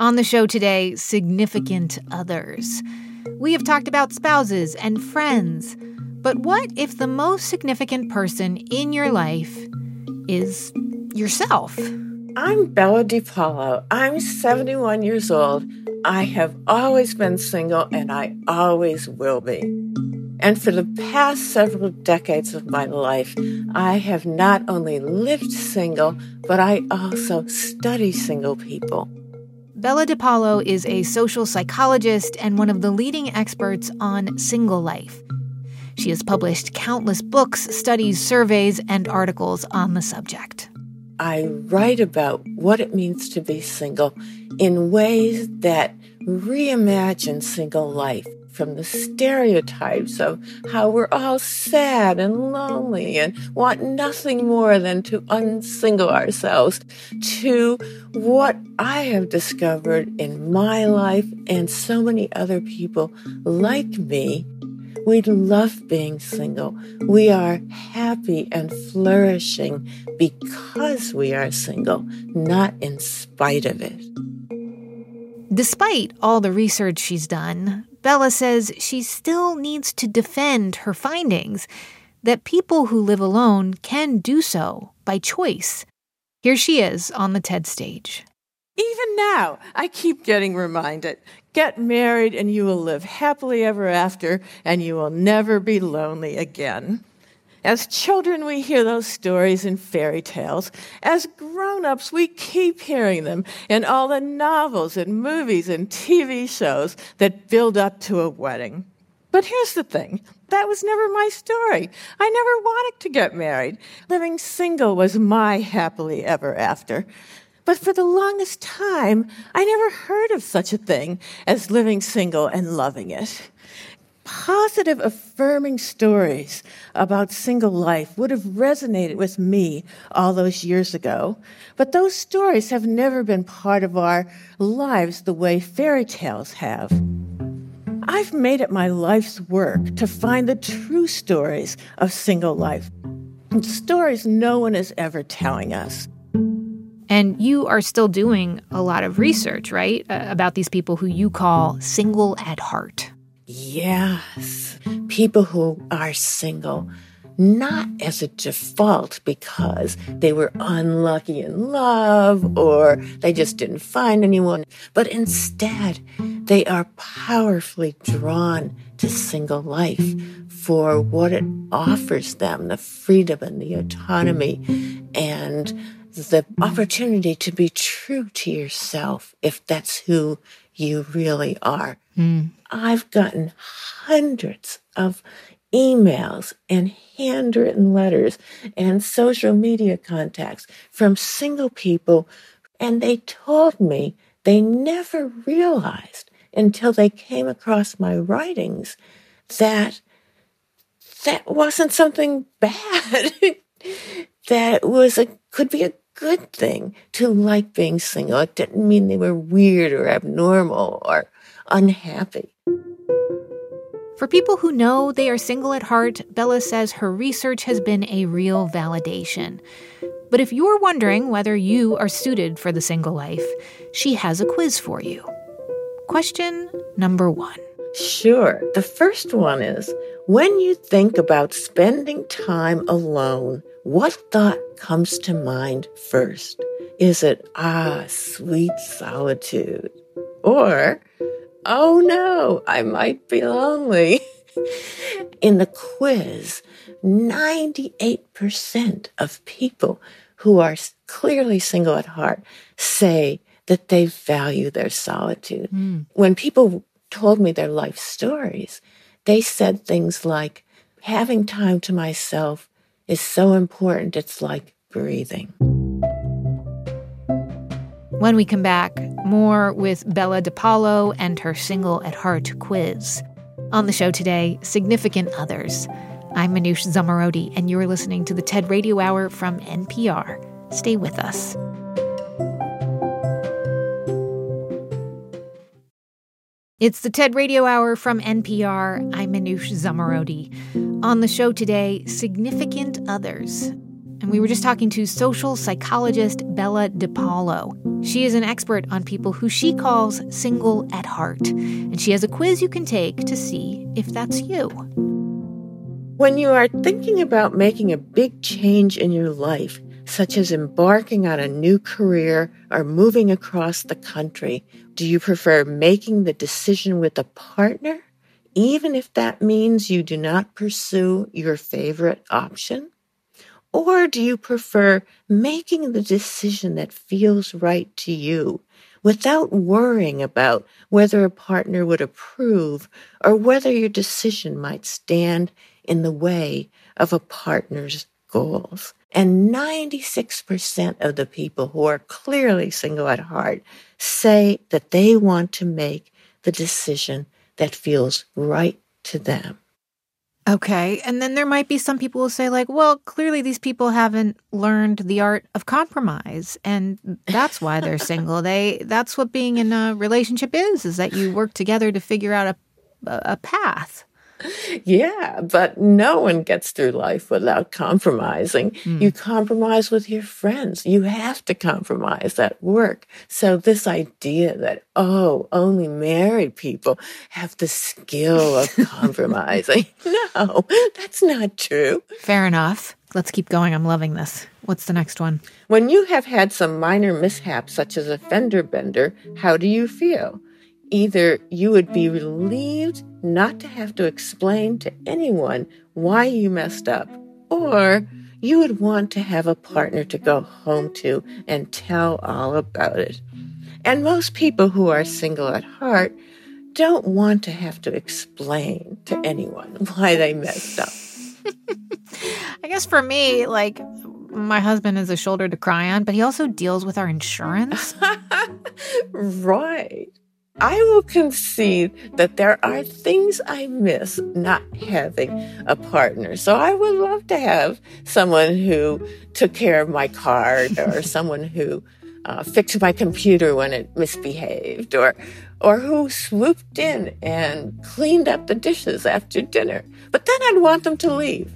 On the show today, significant others. We have talked about spouses and friends. But what if the most significant person in your life is yourself? I'm Bella DiPaolo. I'm 71 years old. I have always been single, and I always will be. And for the past several decades of my life, I have not only lived single, but I also study single people. Bella DiPaolo is a social psychologist and one of the leading experts on single life. She has published countless books, studies, surveys, and articles on the subject. I write about what it means to be single in ways that reimagine single life, from the stereotypes of how we're all sad and lonely and want nothing more than to unsingle ourselves, to what I have discovered in my life and so many other people like me. We love being single. We are happy and flourishing because we are single, not in spite of it. Despite all the research she's done, Bella says she still needs to defend her findings, that people who live alone can do so by choice. Here she is on the TED stage. Even now, I keep getting reminded, get married and you will live happily ever after, and you will never be lonely again. As children, we hear those stories in fairy tales. As grown-ups, we keep hearing them in all the novels and movies and TV shows that build up to a wedding. But here's the thing. That was never my story. I never wanted to get married. Living single was my happily ever after. But for the longest time, I never heard of such a thing as living single and loving it. Positive, affirming stories about single life would have resonated with me all those years ago, but those stories have never been part of our lives the way fairy tales have. I've made it my life's work to find the true stories of single life, stories no one is ever telling us. And you are still doing a lot of research, right, about these people who you call single at heart. Yes, people who are single, not as a default because they were unlucky in love or they just didn't find anyone, but instead they are powerfully drawn to single life for what it offers them, the freedom and the autonomy and the opportunity to be true to yourself if that's who you really are. I've gotten hundreds of emails and handwritten letters and social media contacts from single people, and they told me they never realized until they came across my writings that that wasn't something bad, that could be a good thing to like being single. It didn't mean they were weird or abnormal or unhappy. For people who know they are single at heart, Bella says her research has been a real validation. But if you're wondering whether you are suited for the single life, she has a quiz for you. Question number 1. Sure. The first one is, when you think about spending time alone, what thought comes to mind first? Is it, sweet solitude? Or, oh no, I might be lonely. In the quiz, 98% of people who are clearly single at heart say that they value their solitude. When people told me their life stories, they said things like, having time to myself is so important, it's like breathing. When we come back, more with Bella DiPaolo and her Single at Heart quiz. On the show today, Significant Others. I'm Manoush Zomorodi, and you're listening to the TED Radio Hour from NPR. Stay with us. It's the TED Radio Hour from NPR. I'm Manoush Zomorodi. On the show today, Significant Others. and we were just talking to social psychologist Bella DePaulo. She is an expert on people who she calls single at heart, and she has a quiz you can take to see if that's you. When you are thinking about making a big change in your life, such as embarking on a new career or moving across the country, do you prefer making the decision with a partner, even if that means you do not pursue your favorite option? Or do you prefer making the decision that feels right to you without worrying about whether a partner would approve or whether your decision might stand in the way of a partner's goals? And 96% of the people who are clearly single at heart say that they want to make the decision that feels right to them. Okay, and then there might be some people who say, like, well, clearly these people haven't learned the art of compromise, and that's why they're single. That's what being in a relationship is that you work together to figure out a path. Yeah, but no one gets through life without compromising. You compromise with your friends. You have to compromise at work. So this idea that, only married people have the skill of compromising. No, that's not true. Fair enough. Let's keep going. I'm loving this. What's the next one? When you have had some minor mishaps, such as a fender bender, how do you feel? Either you would be relieved not to have to explain to anyone why you messed up, or you would want to have a partner to go home to and tell all about it. And most people who are single at heart don't want to have to explain to anyone why they messed up. I guess for me, like, my husband is a shoulder to cry on, but he also deals with our insurance. Right. I will concede that there are things I miss not having a partner. So I would love to have someone who took care of my car, or someone who fixed my computer when it misbehaved, or who swooped in and cleaned up the dishes after dinner. But then I'd want them to leave.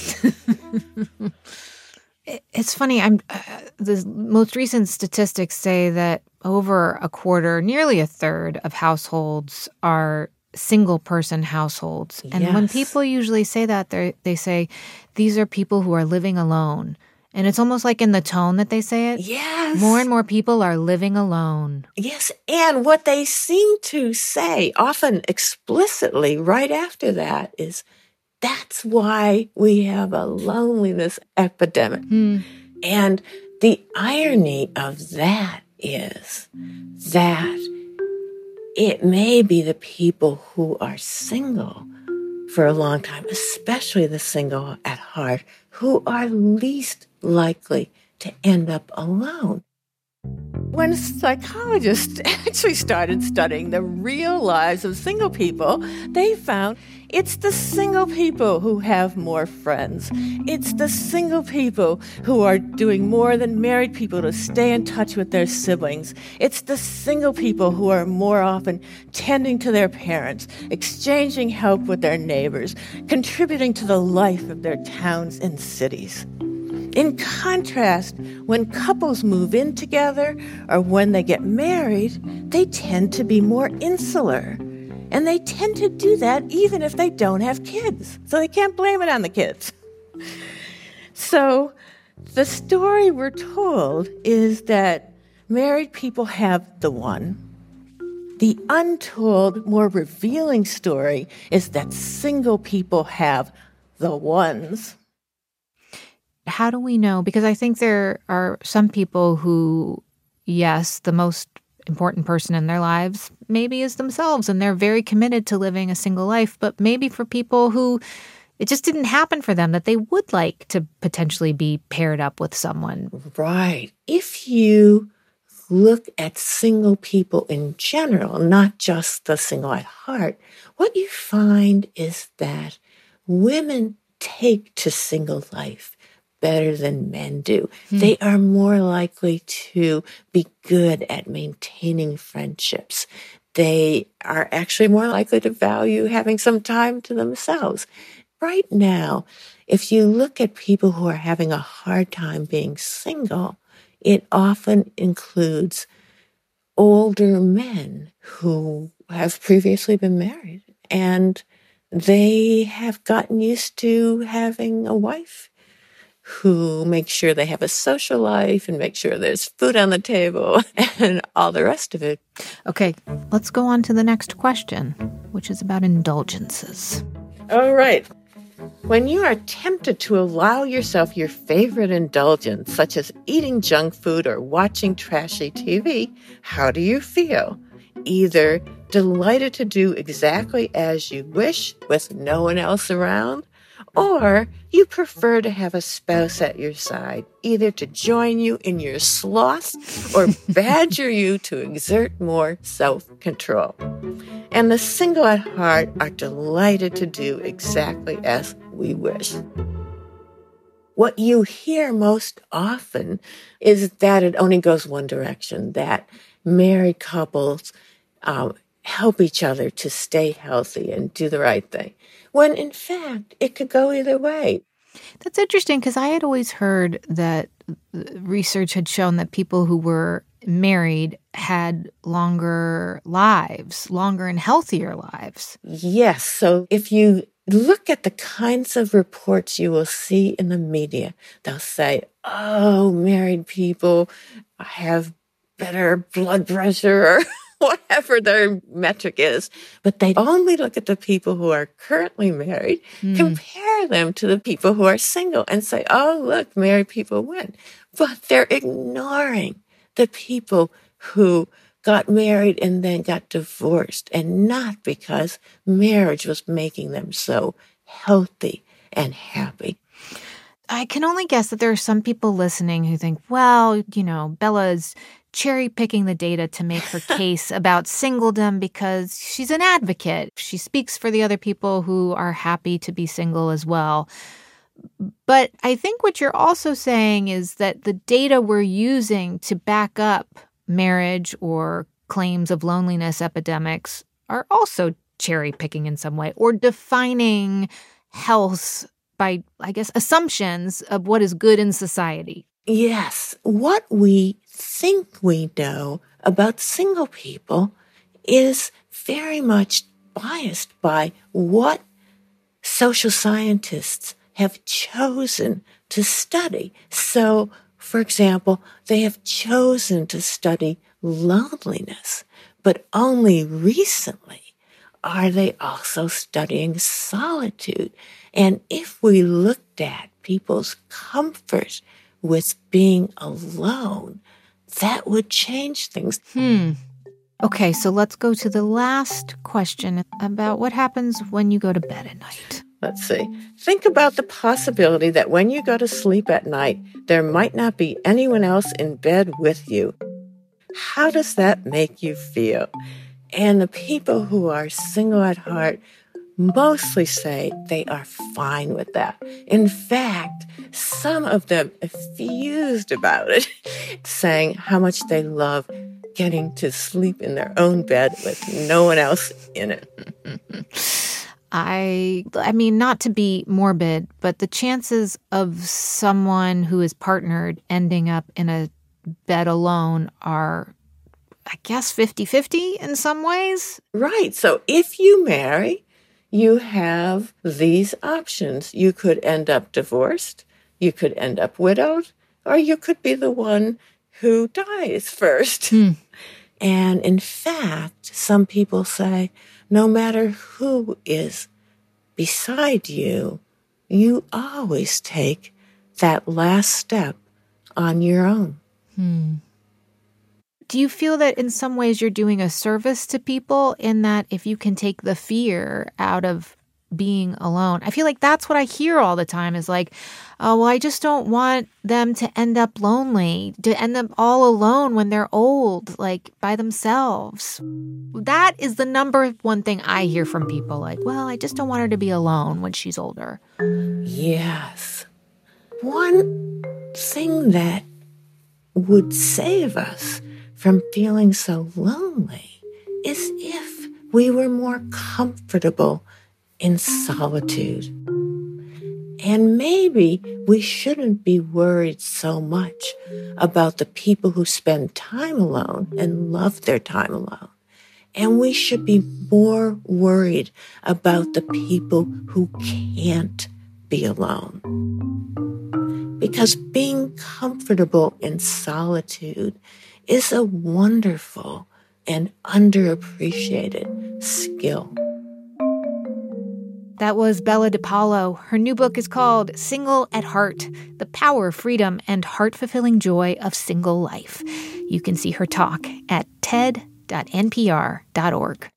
It's funny. The most recent statistics say that over a quarter, nearly a third of households are single-person households. And when people usually say that, they say these are people who are living alone. And it's almost like in the tone that they say it. Yes. More and more people are living alone. Yes. And what they seem to say, often explicitly right after that, is that's why we have a loneliness epidemic. And the irony of that is that it may be the people who are single for a long time, especially the single at heart, who are least likely to end up alone. When psychologists actually started studying the real lives of single people, they found it's the single people who have more friends. It's the single people who are doing more than married people to stay in touch with their siblings. It's the single people who are more often tending to their parents, exchanging help with their neighbors, contributing to the life of their towns and cities. In contrast, when couples move in together or when they get married, they tend to be more insular. And they tend to do that even if they don't have kids. So they can't blame it on the kids. So the story we're told is that married people have the one. The untold, more revealing story is that single people have the ones. How do we know? Because I think there are some people who, yes, the most important person in their lives maybe is themselves, and they're very committed to living a single life. But maybe for people who it just didn't happen for them, that they would like to potentially be paired up with someone. Right. If you look at single people in general, not just the single at heart, what you find is that women take to single life better than men do. They are more likely to be good at maintaining friendships. They are actually more likely to value having some time to themselves. right now, if you look at people who are having a hard time being single, it often includes older men who have previously been married, and they have gotten used to having a wife who makes sure they have a social life and make sure there's food on the table and all the rest of it. Okay, let's go on to the next question, which is about indulgences. All right. When you are tempted to allow yourself your favorite indulgence, such as eating junk food or watching trashy TV, how do you feel? Either delighted to do exactly as you wish with no one else around, or you prefer to have a spouse at your side, either to join you in your sloth or badger you to exert more self-control. And the single at heart are delighted to do exactly as we wish. What you hear most often is that it only goes one direction, that married couples help each other to stay healthy and do the right thing, when in fact it could go either way. That's interesting because I had always heard that research had shown that people who were married had longer lives, longer and healthier lives. Yes. So if you look at the kinds of reports you will see in the media, they'll say, oh, married people have better blood pressure or whatever their metric is. But they only look at the people who are currently married, compare them to the people who are single and say, oh, look, married people win. But they're ignoring the people who got married and then got divorced, and not because marriage was making them so healthy and happy. I can only guess that there are some people listening who think, well, Bella's cherry-picking the data to make her case about singledom because she's an advocate. She speaks for the other people who are happy to be single as well. But I think what you're also saying is that the data we're using to back up marriage or claims of loneliness epidemics are also cherry-picking in some way, or defining health by, I guess, assumptions of what is good in society. Yes. What we think we know about single people is very much biased by what social scientists have chosen to study. So, for example, they have chosen to study loneliness, but only recently are they also studying solitude. And if we looked at people's comfort with being alone, that would change things. Okay, so let's go to the last question about what happens when you go to bed at night. Let's see. Think about the possibility that when you go to sleep at night, there might not be anyone else in bed with you. How does that make you feel? And the people who are single at heart mostly say they are fine with that. In fact, some of them effused about it, saying how much they love getting to sleep in their own bed with no one else in it. I mean, not to be morbid, but the chances of someone who is partnered ending up in a bed alone are, I guess, 50-50 in some ways. Right. So if you marry, you have these options. You could end up divorced, you could end up widowed, or you could be the one who dies first. And in fact, some people say, no matter who is beside you, you always take that last step on your own. Do you feel that in some ways you're doing a service to people in that if you can take the fear out of being alone? I feel like that's what I hear all the time is like, oh, well, I just don't want them to end up lonely, to end up all alone when they're old, like by themselves. That is the number one thing I hear from people, like, well, I just don't want her to be alone when she's older. Yes. One thing that would save us from feeling so lonely is if we were more comfortable in solitude. And maybe we shouldn't be worried so much about the people who spend time alone and love their time alone. And we should be more worried about the people who can't be alone. Because being comfortable in solitude is a wonderful and underappreciated skill. That was Bella DePaulo. Her new book is called Single at Heart: The Power, Freedom, and Heart-Fulfilling Joy of Single Life. You can see her talk at TED.npr.org.